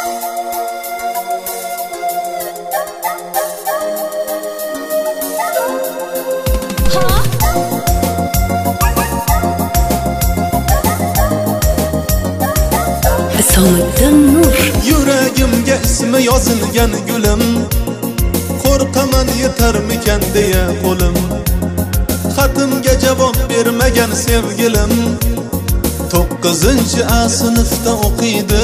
Yuragimga ismi yozilgan gulim, qo'rqaman yetarmikan deya qo'lim. Xatimga javob bermagan sevgilim 9-A sinfda o'qiydi,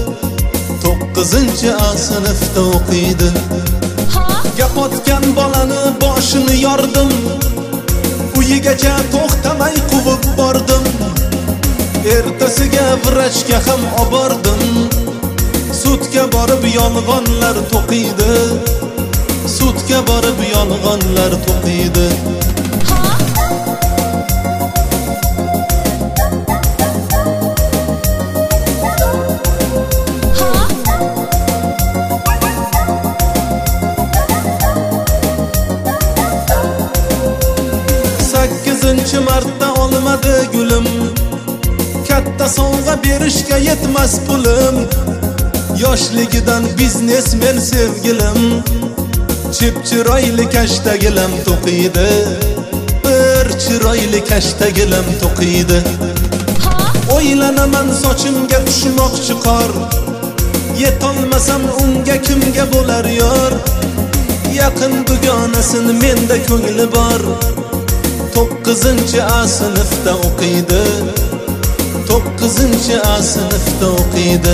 9-A sinfda o'qiydi. Gap otgan bolani boshini yordim, uyigacha to'xtamay quvib bordim. Ertasiga vrachga ham obordim. Sudga borib yolg'onlar to'qiydi, sudga borib yolg'onlar to'qiydi. Sakkizinchi marta olmadi gulim, katta sovg'a berishga yetmas pulim. Yoshligidan biznesmen sevgilim, chip-chiroyli kashtagilam to'qiydi, bir chiroyli kashtagilam to'qiydi. O'ylanaman sochimga tushmoqchi qor, yetolmasam unga kimga bo'lar yor. Yaqin dugonasini menda ko'ngli bor, 9-A sinfda o'qiydi, 9-A sinfda o'qiydi.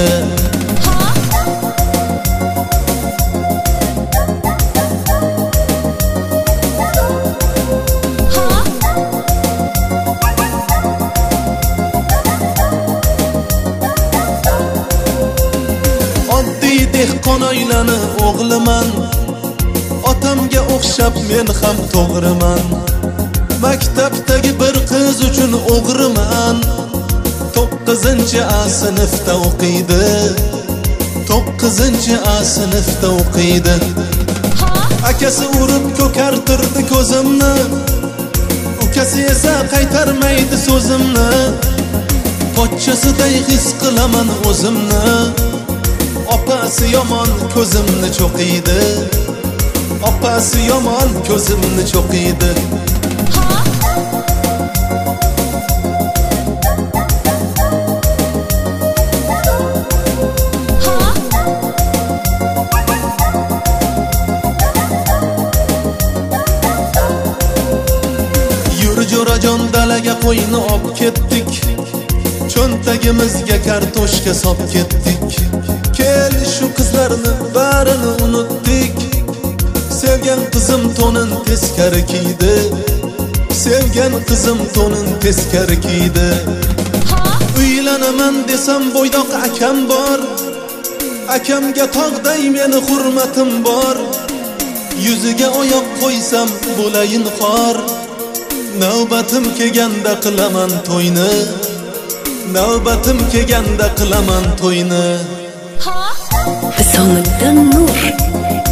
Dehqon oilani o'g'liman, otamga o'xshab men ham to'g'riman. Maktabdagi bir qiz uchun o'g'riman, 9-A sinfda o'qiydi, 9-A sinfda o'qiydi. Akasi urib ko'kartirdi ko'zimni, ukasi esa qaytarmaydi so'zimni. Pochchasiday his qilaman o'zimni, opasi yomon ko'zimni cho'qiydi, opasi yomon ko'zimni cho'qiydi. Yur jo'rajon dalaga qo'yni olib ketdik, cho'ntagimizga kartoshka solib ketdik. Kel shu qizlarni barini unutdik, sevgan qizim to'nin teskari kiydi, sevgan qizim to'nin teskari kiydi. Uylanaman desam bo'ydoq akam bor, akamga tog'day meni hurmatim bor. Yuziga oyoq qo'ysam bo'layin xor, navbatim kelganda qilaman to'yni, navbatim kelganda qilaman to'yni. Hisomiddin Nur